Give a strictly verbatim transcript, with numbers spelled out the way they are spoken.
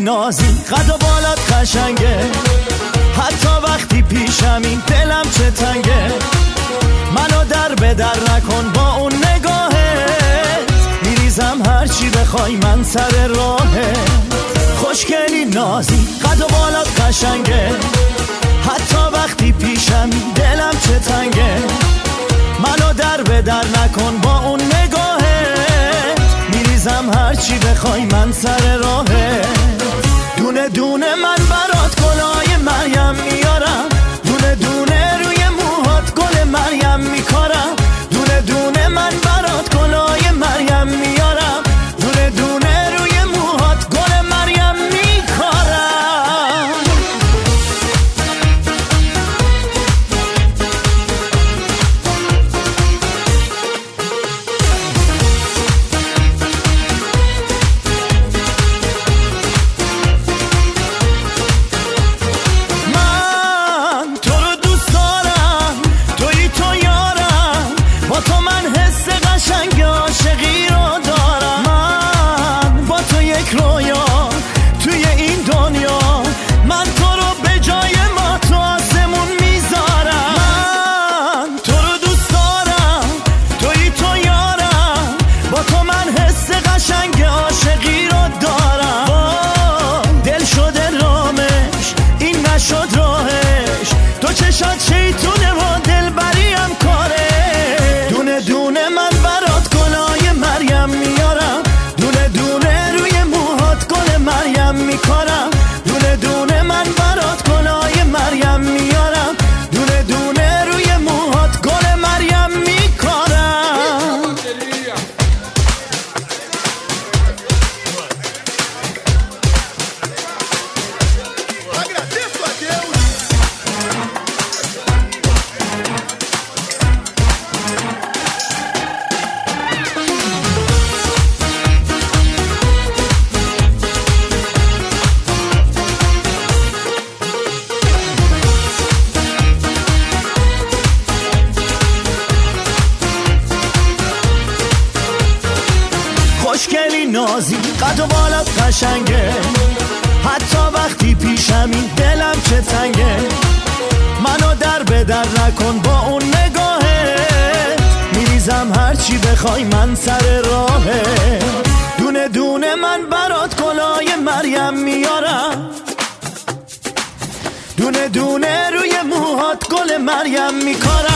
نازی قد و بالات قشنگه، حتی وقتی پیشمی دلم چه تنگه. منو در به در نکن با اون نگاهت، میریزم هرچی بخوای من سر راهت. خوشگلی نازی قد و بالات قشنگه، حتی وقتی پیشمی دلم چه تنگه. منو در به در نکن با اون نگاهت، میریزم هرچی بخوای من سر راهت. دونه دونه من برات گلای مریم میارم، دونه دونه روی موهات گل مریم میکارم. دونه دونه من برات گلای مریم میارم، دونه دونه روی موهات گل مریم میکارم. چشات شیطونه و دلبریم کاره. دونه دونه من برات گلای مریم میارم، دونه دونه روی موهات گل مریم میکارم. دونه دونه من برات گلای مریم میارم، دونه دونه روی موهات گل مریم میکارم. خوشگلی نازی قد و بالات قشنگه، حتی وقتی پیشمی دلم چه تنگه. منو در به در نکن با اون نگاهت، میریزم هرچی بخوای من سر راهت. دونه دونه من برات گلای مریم میارم، دونه دونه روی موهات گل مریم میکارم.